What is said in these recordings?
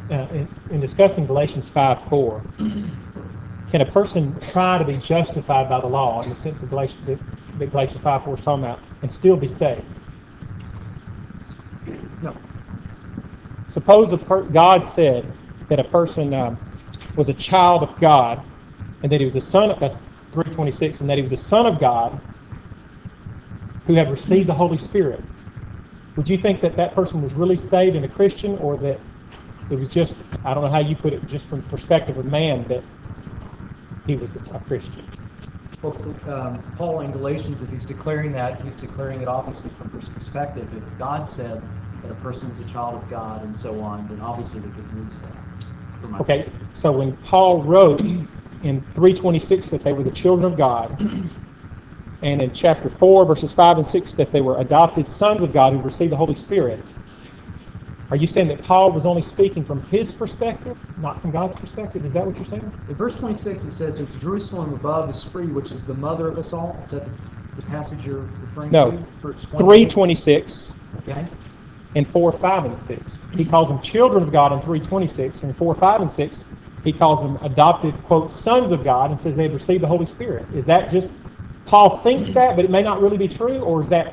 in discussing Galatians 5:4, can a person try to be justified by the law in the sense of that Galatians 5:4 is talking about and still be saved? No. Suppose God said that a person was a child of God and that he was a son of, that's 3:26, and that he was a son of God who had received the Holy Spirit. Would you think that that person was really saved and a Christian, or that it was just, I don't know how you put it, just from the perspective of man, that he was a Christian? Well, Paul in Galatians, if he's declaring that, he's declaring it obviously from his perspective. If God said that a person was a child of God and so on, then obviously they could lose that. Okay, so when Paul wrote in 3:26 that they were the children of God, and in chapter 4, verses 5 and 6, that they were adopted sons of God who received the Holy Spirit, are you saying that Paul was only speaking from his perspective, not from God's perspective? Is that what you're saying? In verse 26, it says that Jerusalem above is free, which is the mother of us all. Is that the passage you're referring to? No. 3:26. Okay. In 4, 5, and 6. He calls them children of God in 3:26. And in 4, 5, and 6, he calls them adopted, quote, sons of God, and says they have received the Holy Spirit. Is that just, Paul thinks that, but it may not really be true? Or is that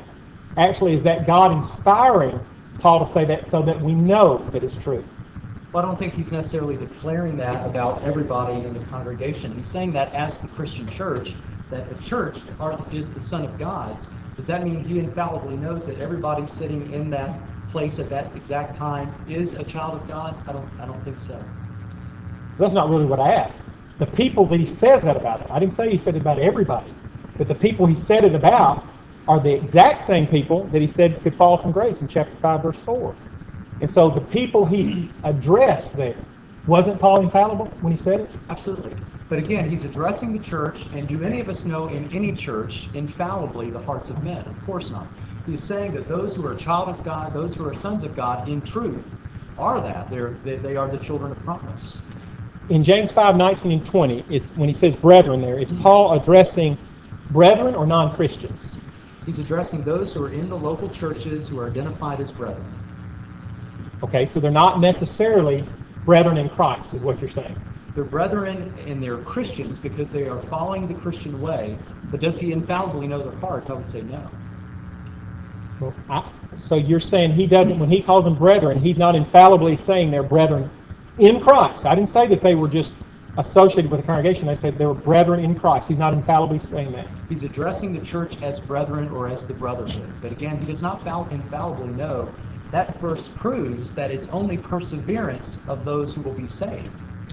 God inspiring Paul to say that so that we know that it's true? Well, I don't think he's necessarily declaring that about everybody in the congregation. He's saying that as the Christian church, that the church is the Son of God's. Does that mean he infallibly knows that everybody sitting in that place at that exact time is a child of God? I don't think so. That's not really what I asked. The people that he says that about, I didn't say he said it about everybody, but the people he said it about are the exact same people that he said could fall from grace in chapter 5, verse 4. And so the people he addressed there, wasn't Paul infallible when he said it? Absolutely. But again, he's addressing the church, and do any of us know in any church infallibly the hearts of men? Of course not. He's saying that those who are a child of God, those who are sons of God, in truth, are that. They are the children of promise. In James 5:19 and 20, is when he says brethren there, is Paul addressing brethren or non-Christians? He's addressing those who are in the local churches who are identified as brethren. Okay, so they're not necessarily brethren in Christ, is what you're saying. They're brethren and they're Christians because they are following the Christian way. But does he infallibly know their hearts? I would say no. Well, so you're saying he doesn't, when he calls them brethren, he's not infallibly saying they're brethren in Christ. I didn't say that they were just associated with the congregation. I said they were brethren in Christ. He's not infallibly saying that. He's addressing the church as brethren or as the brotherhood. But again, he does not infallibly know. That verse proves that it's only perseverance of those who will be saved.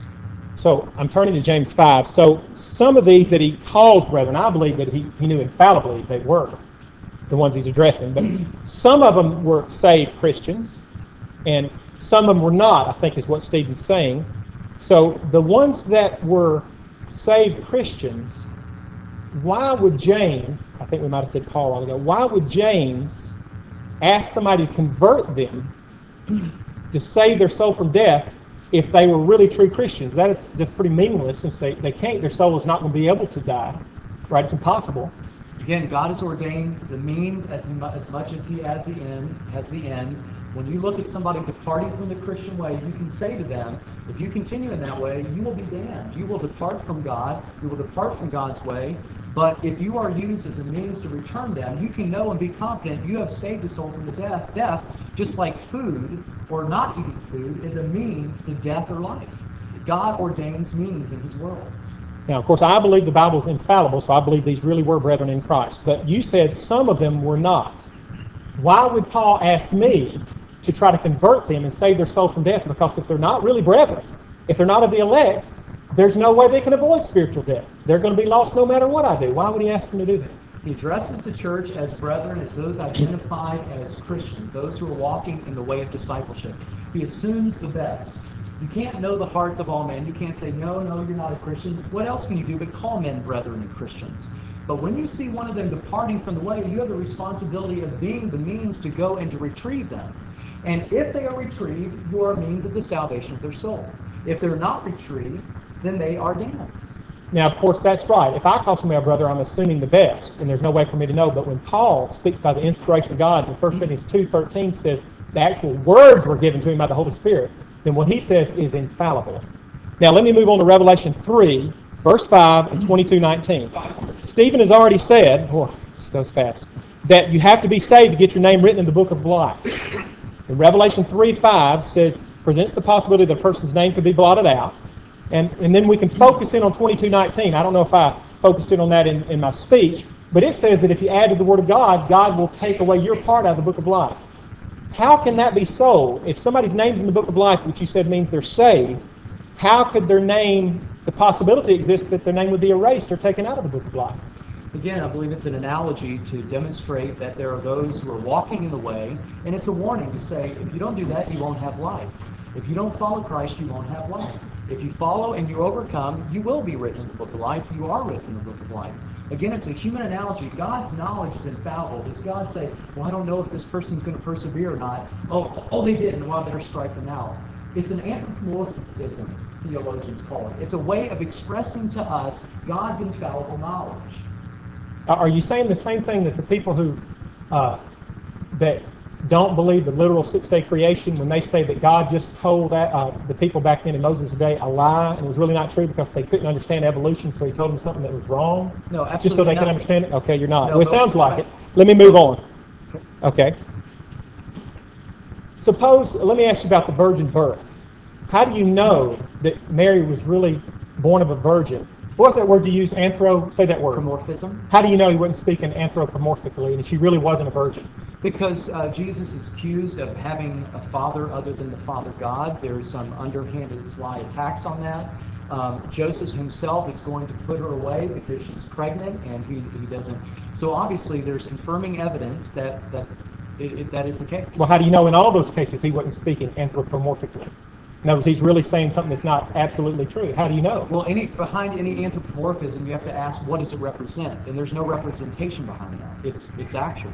So I'm turning to James 5. So some of these that he calls brethren, I believe that he knew infallibly they were the ones he's addressing. But some of them were saved Christians, and some of them were not, I think is what Stephen's saying. So the ones that were saved Christians, why would James, I think we might have said Paul a while ago, why would James ask somebody to convert them to save their soul from death if they were really true Christians? That is just pretty meaningless, since they can't, their soul is not going to be able to die. Right? It's impossible. Again, God has ordained the means as much as he has the end. When you look at somebody departing from the Christian way, you can say to them, if you continue in that way, you will be damned. You will depart from God. You will depart from God's way. But if you are used as a means to return them, you can know and be confident you have saved the soul from the death, just like food or not eating food is a means to death or life. God ordains means in his world. Now, of course, I believe the Bible is infallible, so I believe these really were brethren in Christ. But you said some of them were not. Why would Paul ask me to try to convert them and save their soul from death? Because if they're not really brethren, if they're not of the elect, there's no way they can avoid spiritual death. They're going to be lost no matter what I do. Why would he ask them to do that? He addresses the church as brethren, as those identified as Christians, those who are walking in the way of discipleship. He assumes the best. You can't know the hearts of all men. You can't say, no, you're not a Christian. What else can you do but call men brethren and Christians? But when you see one of them departing from the way, you have the responsibility of being the means to go and to retrieve them. And if they are retrieved, you are a means of the salvation of their soul. If they're not retrieved, then they are damned. Now, of course, that's right. If I call somebody a brother, I'm assuming the best, and there's no way for me to know. But when Paul speaks by the inspiration of God, in 1 Corinthians 2:13 says the actual words were given to him by the Holy Spirit, then what he says is infallible. Now let me move on to Revelation 3, verse 5 and 22:19. Stephen has already said, this goes fast, that you have to be saved to get your name written in the book of life. And Revelation 3:5 says, presents the possibility that a person's name could be blotted out. And then we can focus in on 22:19. I don't know if I focused in on that in my speech, but it says that if you add to the Word of God, God will take away your part out of the book of life. How can that be so? If somebody's name's in the book of life, which you said means they're saved, how could their name, the possibility exists that their name would be erased or taken out of the book of life? Again, I believe it's an analogy to demonstrate that there are those who are walking in the way, and it's a warning to say, if you don't do that, you won't have life. If you don't follow Christ, you won't have life. If you follow and you overcome, you will be written in the book of life. You are written in the book of life. Again, it's a human analogy. God's knowledge is infallible. Does God say, well, I don't know if this person's going to persevere or not. Oh, they didn't. Well, I better strike them out. It's an anthropomorphism, theologians call it. It's a way of expressing to us God's infallible knowledge. Are you saying the same thing that the people who that don't believe the literal six-day creation, when they say that God just told the people back then in Moses' day a lie and it was really not true because they couldn't understand evolution, so he told them something that was wrong? No, absolutely just so they not. can understand it? Okay, you're not. No, well, it sounds like it. Let me move on. Okay. Suppose, let me ask you about the virgin birth. How do you know that Mary was really born of a virgin? What's that word you use? Say that word. Anthropomorphism. How do you know he wasn't speaking anthropomorphically and she really wasn't a virgin? Because Jesus is accused of having a father other than the Father God. There's some underhanded, sly attacks on that. Joseph himself is going to put her away because she's pregnant, and he doesn't. So obviously, there's confirming evidence that is the case. Well, how do you know in all those cases he wasn't speaking anthropomorphically? In other words, he's really saying something that's not absolutely true. How do you know? Well, behind any anthropomorphism, you have to ask, what does it represent? And there's no representation behind that. It's actual.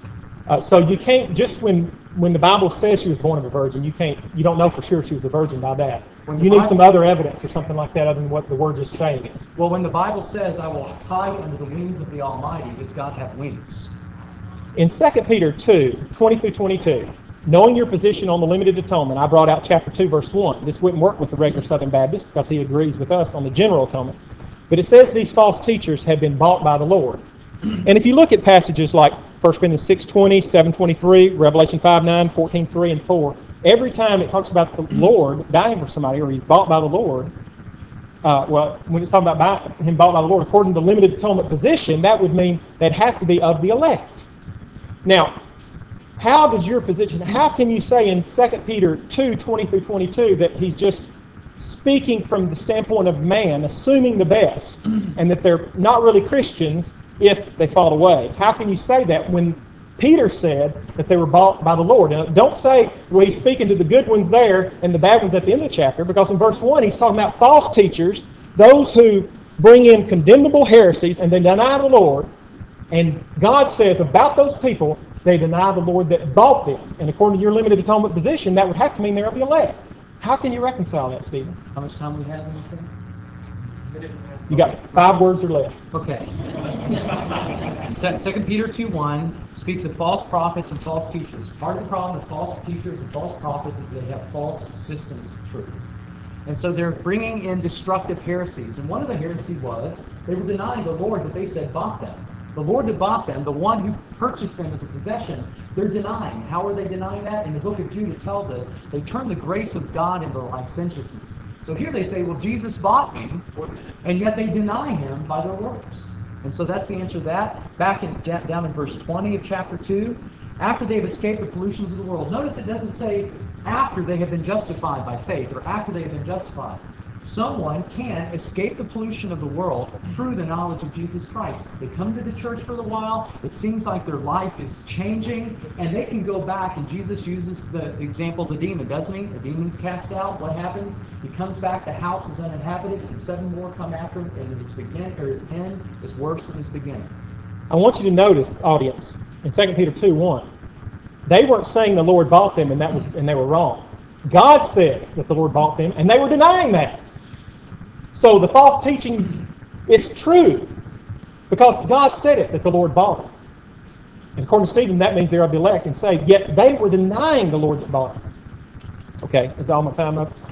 So you can't, just when the Bible says she was born of a virgin, you don't know for sure she was a virgin by that. You need some other evidence or something like that other than what the word is saying. Well, when the Bible says, I will hide under the wings of the Almighty, does God have wings? In 2 Peter 2, 20 through 22, knowing your position on the limited atonement, I brought out chapter 2, verse 1. This wouldn't work with the regular Southern Baptist because he agrees with us on the general atonement. But it says these false teachers have been bought by the Lord. And if you look at passages like 1 Corinthians 6:20, 7:23, Revelation 5:9, 14:3, and 4, every time it talks about the Lord dying for somebody or he's bought by the Lord, when it's talking about him bought by the Lord according to the limited atonement position, that would mean they'd have to be of the elect. Now, how does your position, how can you say in 2 Peter 2, 20 through 22 that he's just speaking from the standpoint of man, assuming the best, and that they're not really Christians if they fall away? How can you say that when Peter said that they were bought by the Lord? Now, don't say, well, he's speaking to the good ones there and the bad ones at the end of the chapter, because in verse 1 he's talking about false teachers, those who bring in condemnable heresies and they deny the Lord. And God says about those people, they deny the Lord that bought them. And according to your limited atonement position, that would have to mean they're of the elect. How can you reconcile that, Stephen? How much time we have in this thing? You got 5 words or less. Okay. 2 Peter 2:1 speaks of false prophets and false teachers. Part of the problem with false teachers and false prophets is they have false systems of truth. And so they're bringing in destructive heresies. And one of the heresies was they were denying the Lord that they said bought them. The Lord that bought them, the one who purchased them as a possession, they're denying. How are they denying that? In the book of Jude, it tells us they turn the grace of God into licentiousness. So here they say, well, Jesus bought me, and yet they deny him by their works. And so that's the answer to that. Down in verse 20 of chapter 2, after they've escaped the pollutions of the world. Notice it doesn't say after they have been justified by faith or after they have been justified. Someone can escape the pollution of the world through the knowledge of Jesus Christ. They come to the church for a while, it seems like their life is changing, and they can go back, and Jesus uses the example of the demon, doesn't he? The demon's cast out, what happens? He comes back, the house is uninhabited, and 7 more come after him, and his end is worse than his beginning. I want you to notice, audience, in 2 Peter 2:1, they weren't saying the Lord bought them and they were wrong. God says that the Lord bought them, and they were denying that. So the false teaching is true because God said it, that the Lord bought them. And according to Stephen, that means they're of the elect and saved, yet they were denying the Lord that bought them. Okay, is all my time up?